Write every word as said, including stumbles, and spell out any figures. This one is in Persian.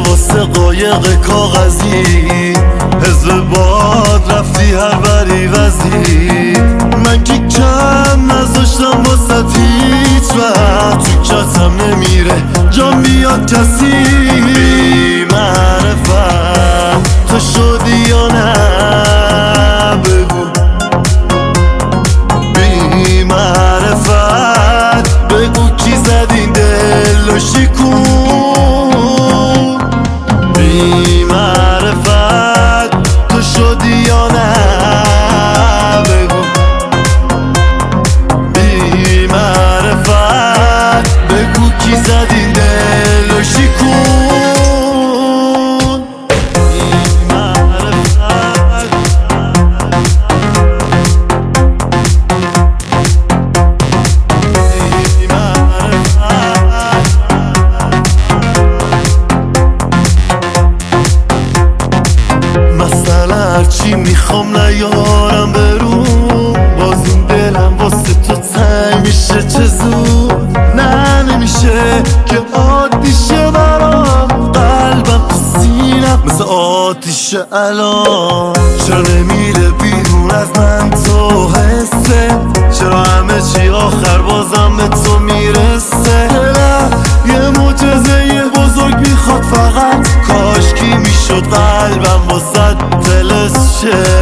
واسه قایق کاغذی، حزب باد رفتی هر بری وزی. من که کم نذاشتم واسه هیچ وقت، تو کتم نمیره جا میاد کسی. بی معرفت تو شدی یا نه بگو، بی معرفت بگو کی زد این دل و شکون. بی معرفت تو شدی یا نه بگو، بی معرفت بگو کی زد این دل و شکون. هرچی میخوام نیارم برون، باز این دلم واسه تو تنگ میشه چه زود. نه نمیشه که عادیشه برام، قلبم تو سینم مثل آتیشه الان. چرا نمیره بیرون از من تو حسه، چرا همه چی آخر بازم به تو میرسه. یه معجزه بزرگ میخواد فقط، کاش کی میشد قلبم واسه دلش شه.